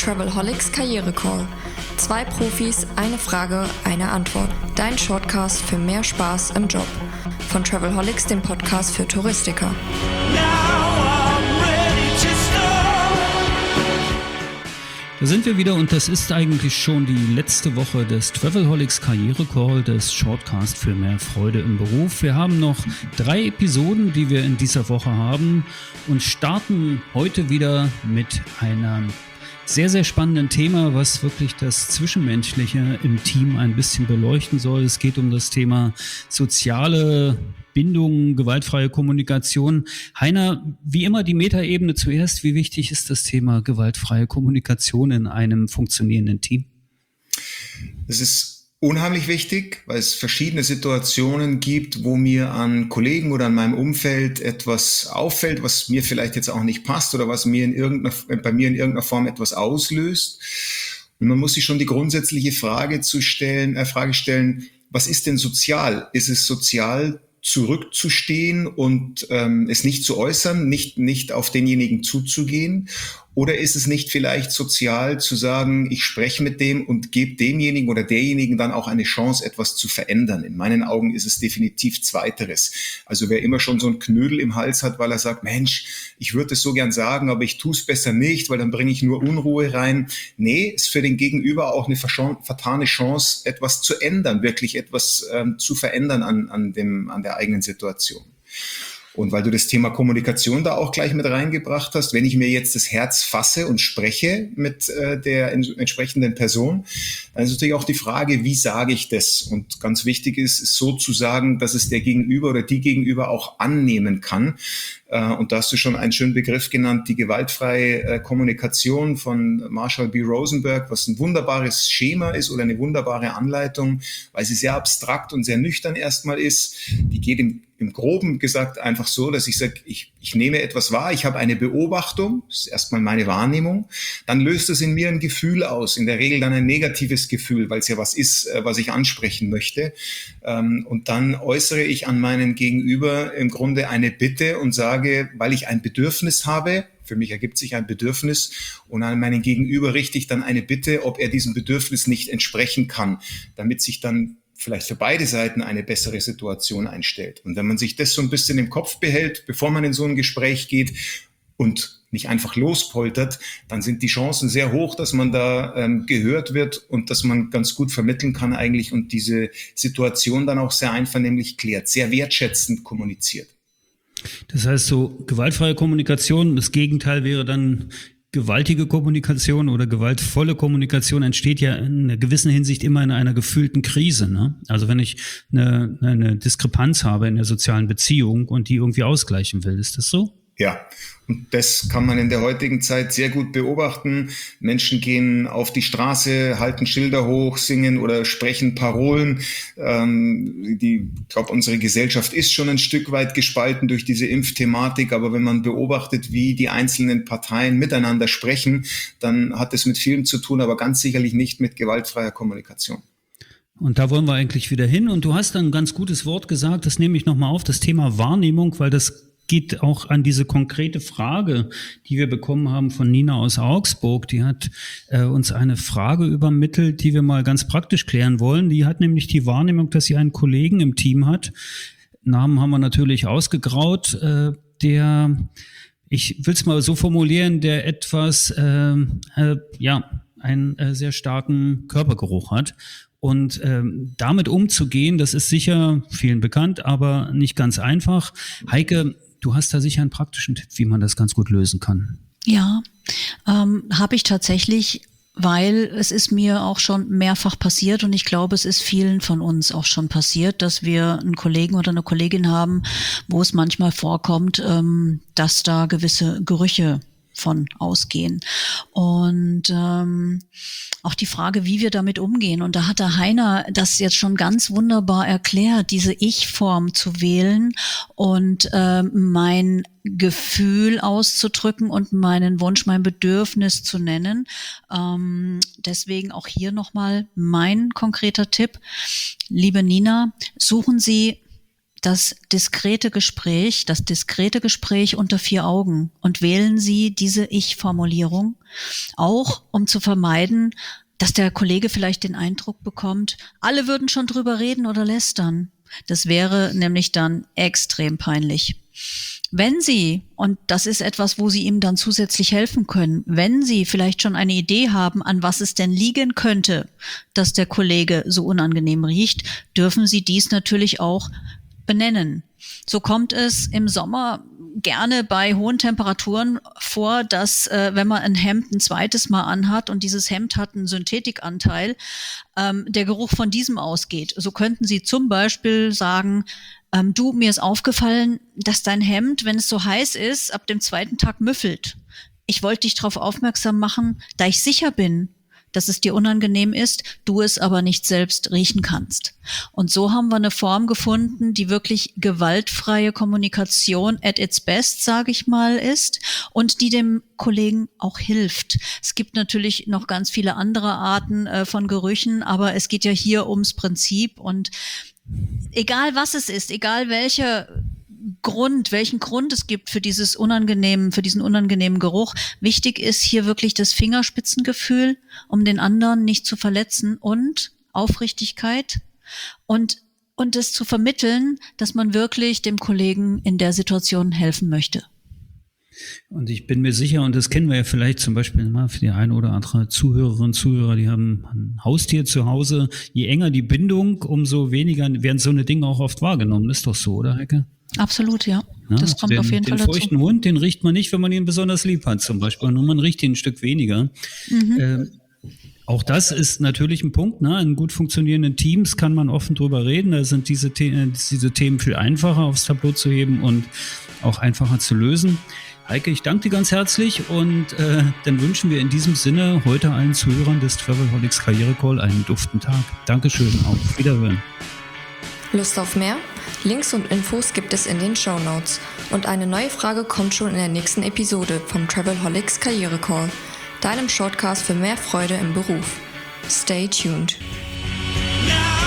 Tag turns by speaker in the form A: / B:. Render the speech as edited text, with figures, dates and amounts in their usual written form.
A: Travelholics Karriere Call. 2 Profis, eine Frage, eine Antwort. Dein Shortcast für mehr Spaß im Job. Von Travelholics, dem Podcast für Touristiker.
B: Da sind wir wieder und das ist eigentlich schon die letzte Woche des Travelholics Karriere Call, des Shortcast für mehr Freude im Beruf. Wir haben noch 3 Episoden, die wir in dieser Woche haben und starten heute wieder mit einem sehr, sehr spannenden Thema, was wirklich das Zwischenmenschliche im Team ein bisschen beleuchten soll. Es geht um das Thema soziale Bindung, gewaltfreie Kommunikation. Heiner, wie immer die Metaebene zuerst. Wie wichtig ist das Thema gewaltfreie Kommunikation in einem funktionierenden Team?
C: Es ist unheimlich wichtig, weil es verschiedene Situationen gibt, wo mir an Kollegen oder an meinem Umfeld etwas auffällt, was mir vielleicht jetzt auch nicht passt oder was mir bei mir in irgendeiner Form etwas auslöst. Und man muss sich schon die grundsätzliche Frage stellen, was ist denn sozial? Ist es sozial, zurückzustehen und es nicht zu äußern, nicht auf denjenigen zuzugehen? Oder ist es nicht vielleicht sozial zu sagen, ich spreche mit dem und gebe demjenigen oder derjenigen dann auch eine Chance, etwas zu verändern? In meinen Augen ist es definitiv Zweiteres. Also wer immer schon so einen Knödel im Hals hat, weil er sagt, Mensch, ich würde es so gern sagen, aber ich tue es besser nicht, weil dann bringe ich nur Unruhe rein. Nee, ist für den Gegenüber auch eine vertane Chance, etwas zu ändern, wirklich etwas zu verändern an der eigenen Situation. Und weil du das Thema Kommunikation da auch gleich mit reingebracht hast, wenn ich mir jetzt das Herz fasse und spreche mit der entsprechenden Person, dann ist natürlich auch die Frage, wie sage ich das? Und ganz wichtig ist so zu sagen, dass es der Gegenüber oder die Gegenüber auch annehmen kann. Und da hast du schon einen schönen Begriff genannt, die gewaltfreie Kommunikation von Marshall B. Rosenberg, was ein wunderbares Schema ist oder eine wunderbare Anleitung, weil sie sehr abstrakt und sehr nüchtern erstmal ist. Die geht im Groben gesagt einfach so, dass ich sage, ich nehme etwas wahr, ich habe eine Beobachtung, das ist erstmal meine Wahrnehmung, dann löst es in mir ein Gefühl aus, in der Regel dann ein negatives Gefühl, weil es ja was ist, was ich ansprechen möchte. Und dann äußere ich an meinen Gegenüber im Grunde eine Bitte und sage, weil ich ein Bedürfnis habe, für mich ergibt sich ein Bedürfnis und an meinen Gegenüber richte ich dann eine Bitte, ob er diesem Bedürfnis nicht entsprechen kann, damit sich dann vielleicht für beide Seiten eine bessere Situation einstellt. Und wenn man sich das so ein bisschen im Kopf behält, bevor man in so ein Gespräch geht und nicht einfach lospoltert, dann sind die Chancen sehr hoch, dass man da gehört wird und dass man ganz gut vermitteln kann eigentlich und diese Situation dann auch sehr einvernehmlich klärt, sehr wertschätzend kommuniziert.
B: Das heißt, so gewaltfreie Kommunikation, das Gegenteil wäre dann gewaltige Kommunikation oder gewaltvolle Kommunikation entsteht ja in einer gewissen Hinsicht immer in einer gefühlten Krise, ne? Also wenn ich eine Diskrepanz habe in der sozialen Beziehung und die irgendwie ausgleichen will, ist das so?
C: Ja, und das kann man in der heutigen Zeit sehr gut beobachten. Menschen gehen auf die Straße, halten Schilder hoch, singen oder sprechen Parolen. Ich glaube, unsere Gesellschaft ist schon ein Stück weit gespalten durch diese Impfthematik. Aber wenn man beobachtet, wie die einzelnen Parteien miteinander sprechen, dann hat es mit vielem zu tun, aber ganz sicherlich nicht mit gewaltfreier Kommunikation.
B: Und da wollen wir eigentlich wieder hin. Und du hast ein ganz gutes Wort gesagt, das nehme ich nochmal auf, das Thema Wahrnehmung, weil das geht auch an diese konkrete Frage, die wir bekommen haben von Nina aus Augsburg. Die hat uns eine Frage übermittelt, die wir mal ganz praktisch klären wollen. Die hat nämlich die Wahrnehmung, dass sie einen Kollegen im Team hat. Namen haben wir natürlich ausgegraut, ich will es mal so formulieren, der etwas, einen sehr starken Körpergeruch hat. Und damit umzugehen, das ist sicher vielen bekannt, aber nicht ganz einfach. Heike, du hast da sicher einen praktischen Tipp, wie man das ganz gut lösen kann.
D: Ja, habe ich tatsächlich, weil es ist mir auch schon mehrfach passiert und ich glaube, es ist vielen von uns auch schon passiert, dass wir einen Kollegen oder eine Kollegin haben, wo es manchmal vorkommt, dass da gewisse Gerüche von ausgehen. Und auch die Frage, wie wir damit umgehen. Und da hat der Heiner das jetzt schon ganz wunderbar erklärt, diese Ich-Form zu wählen und mein Gefühl auszudrücken und meinen Wunsch, mein Bedürfnis zu nennen. Deswegen auch hier nochmal mein konkreter Tipp. Liebe Nina, suchen Sie das diskrete Gespräch unter 4 Augen und wählen Sie diese Ich-Formulierung, auch um zu vermeiden, dass der Kollege vielleicht den Eindruck bekommt, alle würden schon drüber reden oder lästern. Das wäre nämlich dann extrem peinlich. Wenn Sie, und das ist etwas, wo Sie ihm dann zusätzlich helfen können, wenn Sie vielleicht schon eine Idee haben, an was es denn liegen könnte, dass der Kollege so unangenehm riecht, dürfen Sie dies natürlich auch benennen. So kommt es im Sommer gerne bei hohen Temperaturen vor, dass wenn man ein Hemd ein zweites Mal anhat und dieses Hemd hat einen Synthetikanteil, der Geruch von diesem ausgeht. So könnten Sie zum Beispiel sagen, du, mir ist aufgefallen, dass dein Hemd, wenn es so heiß ist, ab dem 2. Tag müffelt. Ich wollte dich darauf aufmerksam machen, da ich sicher bin, dass es dir unangenehm ist, du es aber nicht selbst riechen kannst. Und so haben wir eine Form gefunden, die wirklich gewaltfreie Kommunikation at its best, sage ich mal, ist und die dem Kollegen auch hilft. Es gibt natürlich noch ganz viele andere Arten von Gerüchen, aber es geht ja hier ums Prinzip und egal was es ist, egal welchen Grund es gibt für diesen unangenehmen Geruch. Wichtig ist hier wirklich das Fingerspitzengefühl, um den anderen nicht zu verletzen und Aufrichtigkeit und es zu vermitteln, dass man wirklich dem Kollegen in der Situation helfen möchte.
B: Und ich bin mir sicher, und das kennen wir ja vielleicht zum Beispiel mal für die eine oder andere Zuhörerin, Zuhörer, die haben ein Haustier zu Hause. Je enger die Bindung, umso weniger werden so eine Dinge auch oft wahrgenommen. Ist doch so, oder Heike?
D: Absolut, ja. Das kommt auf jeden Fall dazu.
B: Den feuchten Hund, den riecht man nicht, wenn man ihn besonders lieb hat zum Beispiel. Nur man riecht ihn ein Stück weniger. Auch das ist natürlich ein Punkt. Ne? In gut funktionierenden Teams kann man offen drüber reden. Da sind diese Themen viel einfacher aufs Tableau zu heben und auch einfacher zu lösen. Heike, ich danke dir ganz herzlich und dann wünschen wir in diesem Sinne heute allen Zuhörern des Travelholics Karriere Call einen duften Tag. Dankeschön, auf Wiederhören.
A: Lust auf mehr? Links und Infos gibt es in den Shownotes. Und eine neue Frage kommt schon in der nächsten Episode vom Travelholics Karriere Call, deinem Shortcast für mehr Freude im Beruf. Stay tuned.
E: Now